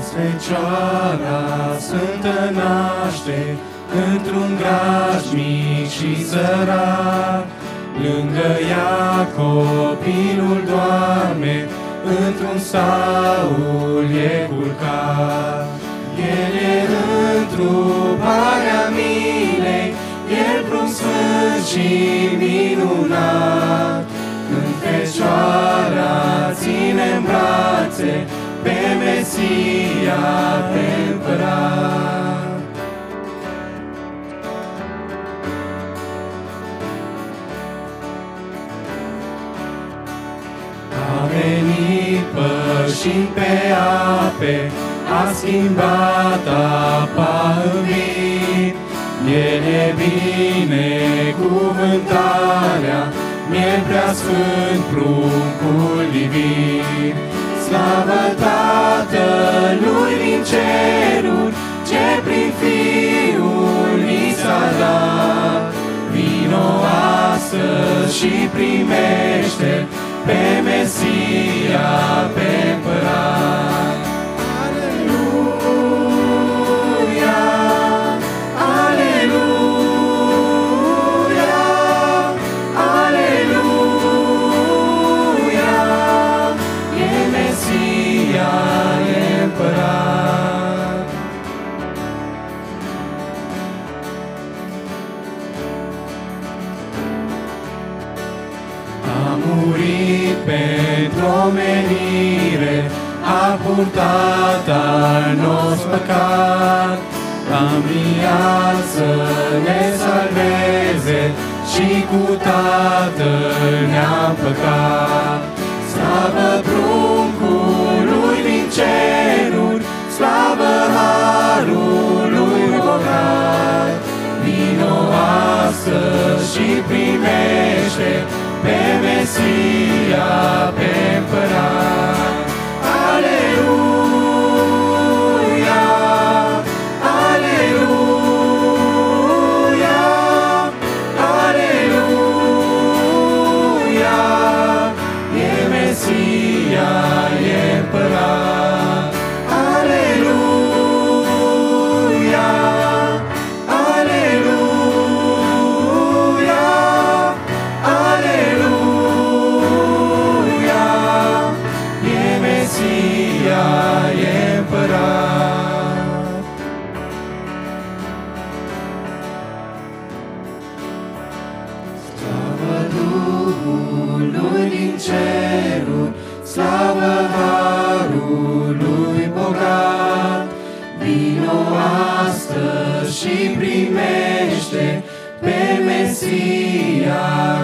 Fecioara Sfântă naște într-un grașnic și sărac. Lângă ea copilul doarme, într-un staul e culcat. El e întruparea milei, el prunc sfânt și minunat. Când Fecioara ține-n brațe pe Mesia, pe Împărat. A venit pășind pe ape, a schimbat apa în vin. El e binecuvântarea, miel preasfânt, pruncul divin. Slavă Tatălui din ceruri, ce prin Fiul ni s-a dat. Vino astăzi și primește pe Mesia, pe Împărat. Aleluia, aleluia, aleluia, e Mesia, e Împărat. A murit pentru omenire, a purtat al nostru păcat. A înviat să ne salveze și cu Tatăl ne-a împăcat. Slavă pruncului din ceruri, slavă harului bogat. Vino astăzi și primește pe Mesia, pe Împărat. Aleluia, aleluia, aleluia, e Mesia, e Împărat. Aleluia, aleluia, aleluia, e Mesia, e Împărat. Slavă Duhului din ceruri, slavă harului bogat. Vino astăzi și primește pe Mesia,